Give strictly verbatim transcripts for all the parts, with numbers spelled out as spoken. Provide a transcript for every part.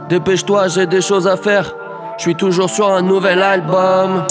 Dépêche-toi, j'ai des choses à faire. Je suis toujours sur un nouvel album.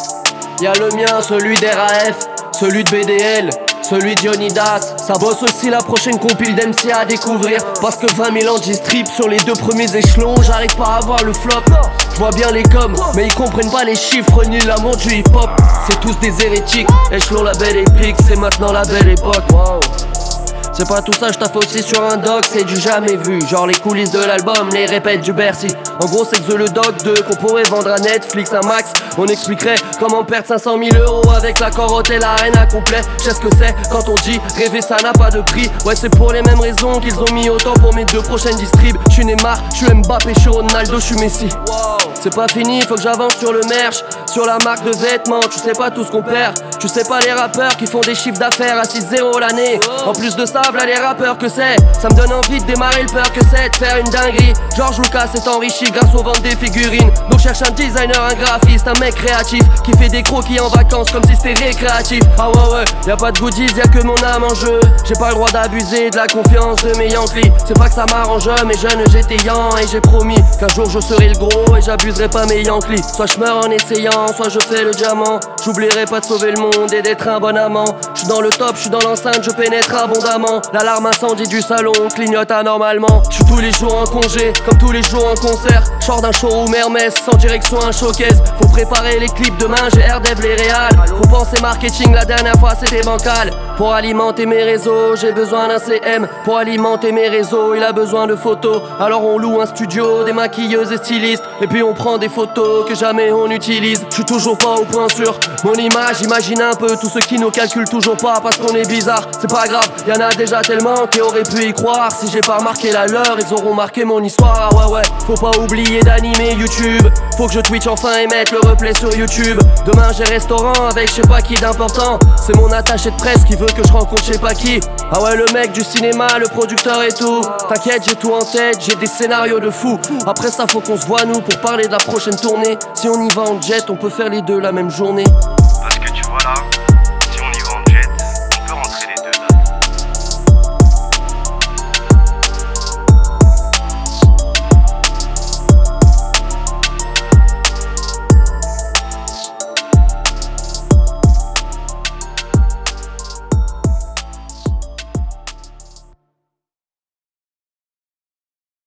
Y'a le mien, celui d'R A F, celui de B D L, celui de Dionydas. Ça bosse aussi la prochaine compile d'M C à découvrir. Parce que vingt mille ans de strip sur les deux premiers échelons, j'arrive pas à voir le flop. Je vois bien les coms, mais ils comprennent pas les chiffres ni l'amour du hip hop. C'est tous des hérétiques, échelon la belle épique, c'est maintenant la belle époque. Wow. C'est pas tout ça, je taffe aussi sur un doc, c'est du jamais vu. Genre les coulisses de l'album, les répètes du Bercy. En gros c'est The le Doc deux qu'on pourrait vendre à Netflix un max. On expliquerait comment perdre cinq cent mille euros avec la corotte et l'arène complet. Je sais ce que c'est quand on dit rêver ça n'a pas de prix. Ouais c'est pour les mêmes raisons qu'ils ont mis autant pour mes deux prochaines distribs. Je suis Neymar, je suis Mbappé, je suis Ronaldo, je suis Messi. C'est pas fini, faut que j'avance sur le merch, sur la marque de vêtements, tu sais pas tout ce qu'on perd. Tu sais pas les rappeurs qui font des chiffres d'affaires à six zéro l'année. En plus de ça, v'là les rappeurs que c'est. Ça me donne envie de démarrer le peur que c'est de faire une dinguerie. George Lucas s'est enrichi grâce aux ventes des figurines. Donc cherche un designer, un graphiste, un mec créatif qui fait des croquis en vacances comme si c'était récréatif. Ah ouais ouais, y'a pas de goodies, y'a que mon âme en jeu. J'ai pas le droit d'abuser de la confiance de mes Yankees. C'est pas que ça m'arrange, mais jeune j'étais yan et j'ai promis qu'un jour je serai le gros et j'abuserai pas mes Yankees. Soit je meurs en essayant, soit je fais le diamant. J'oublierai pas de sauver le monde et d'être un bon amant. J'suis dans le top, j'suis dans l'enceinte, je pénètre abondamment. L'alarme incendie du salon clignote anormalement. J'suis tous les jours en congé, comme tous les jours en concert. J'sors d'un showroom Hermès, sans direction un showcase. Faut préparer les clips demain, j'ai R-Dev les réals. Faut penser marketing, la dernière fois c'était bancal. Pour alimenter mes réseaux, j'ai besoin d'un C M. Pour alimenter mes réseaux, il a besoin de photos. Alors on loue un studio, des maquilleuses et stylistes. Et puis on prend des photos que jamais on utilise. J'suis toujours pas au point sur mon image, imagine un peu tous ceux qui nous calculent toujours pas parce qu'on est bizarre. C'est pas grave, y'en a déjà tellement qui auraient pu y croire. Si j'ai pas remarqué la leur, ils auront marqué mon histoire. Ah ouais ouais, faut pas oublier d'animer YouTube. Faut que je Twitch enfin et mette le replay sur YouTube. Demain j'ai restaurant avec je sais pas qui d'important. C'est mon attaché de presse qui veut que je rencontre je sais pas qui. Ah ouais le mec du cinéma, le producteur et tout. T'inquiète j'ai tout en tête, j'ai des scénarios de fou. Après ça faut qu'on se voit nous pour parler de la prochaine tournée. Si on y va en jet, on peut faire les deux la même journée. Parce que tu vois là